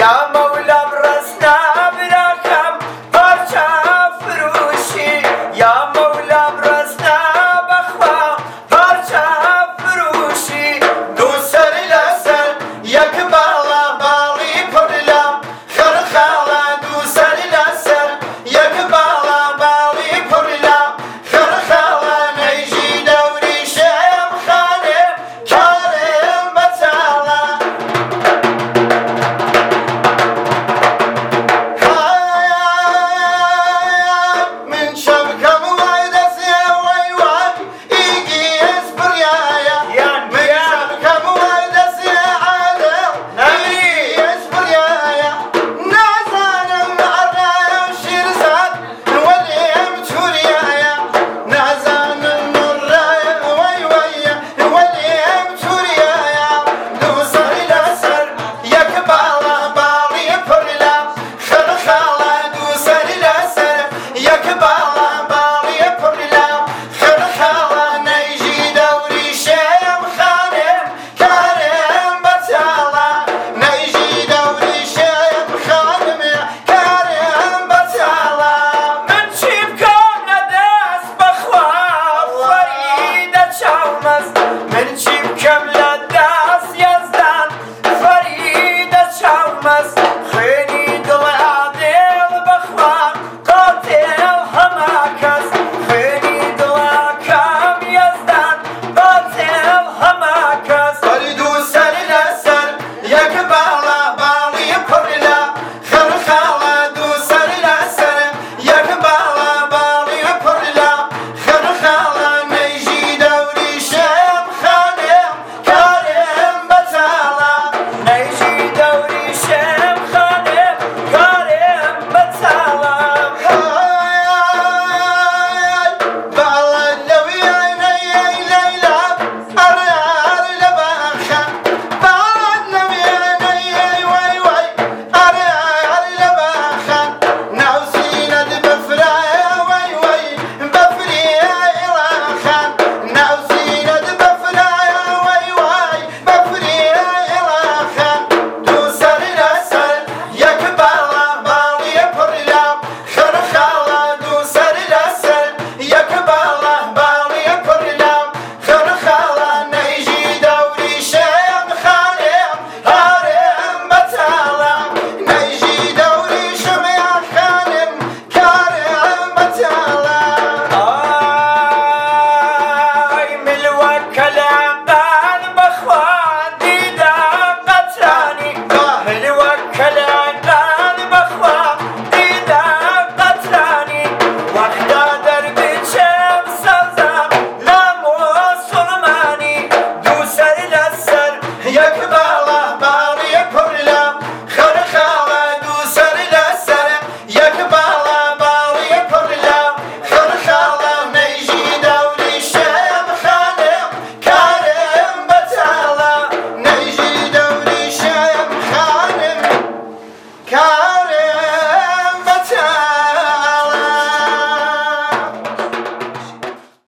یا مولام ڕستە براکەم پارچە فروشی یا مولام ڕستە بەخوا پارچە فروشی دوو سەر لەسەر یەک باڵە باڵی پڕ لە خەرخاڵە دوو سەر لەسەر یەک باڵە باڵی پڕ لە خەرخاڵە نەیژی دەوری شێم خانێ کارێم بەچاڵە من شەمکەم وای دەسێ وای وای ئیگی ئێسپڕیایە من شەمکەم وای دەسێ عادڵ ئیگی ئێسپڕیایە نازانم ئەڕایە و شیرزاد وەلێم تووریایە نازانم ڕایە وای وایە وەلێم تووریایە دوو سەر لەسەر یەک باڵە باڵی پڕ لە خەرخاڵە دوو سەر لەسەر یەک باڵە باڵی پڕ لە خەرخاڵە نەیژی دەوری شێم خانێم کارێم بەچاڵە نەیژی دەوری شێم خانم کارێم بەچاڵە من چی بکەم لەدەست بەخوا فەریدە چاومەست من چی بکەم لەدەست یەزدان فەریدە چاومەست